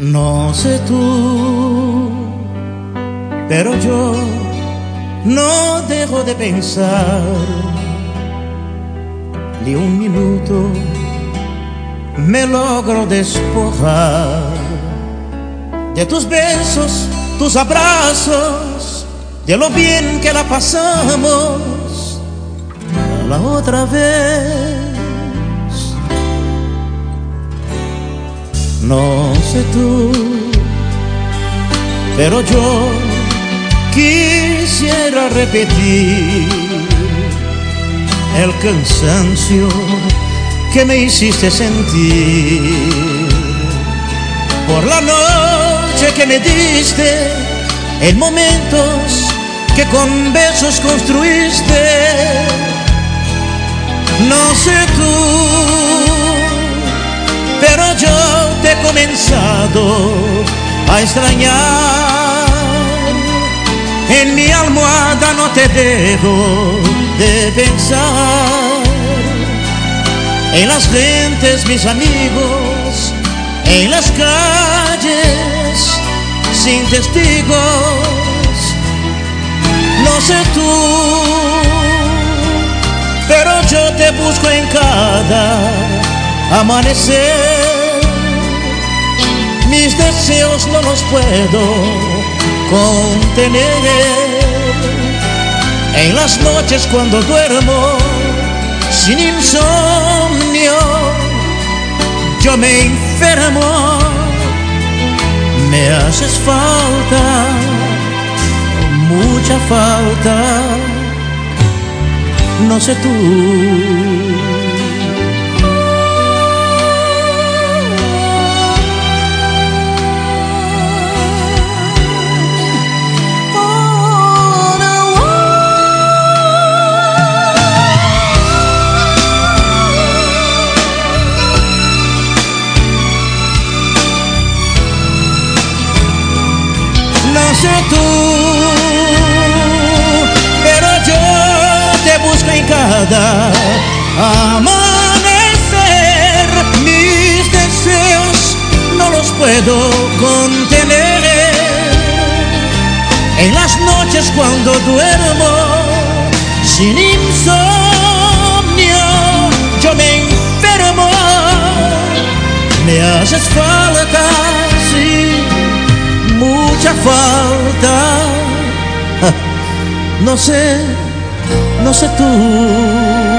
No sé tú, pero yo no dejo de pensar ni un minuto me logro despojar de tus besos, tus abrazos, de lo bien que la pasamos la otra vez. No sé tú, pero yo quisiera repetir el cansancio que me hiciste sentir por la noche que me diste, en momentos que con besos construiste. No sé tú, pero yo te he comenzado a extrañar. En mi almohada no te dejo de pensar. En las gentes, mis amigos, en las calles, sin testigos. No sé tú, pero yo te busco en cada amanecer. Mis deseos no los puedo contener. En las noches cuando duermo sin insomnio, yo me enfermo. Me haces falta, mucha falta. No sé tú. No sé tú, pero yo te busco en cada amanecer. Mis deseos no los puedo contener. En las noches cuando duermo sin insomnio, yo me enfermo. Me haces falta, sí, mucha falta. No sé tú.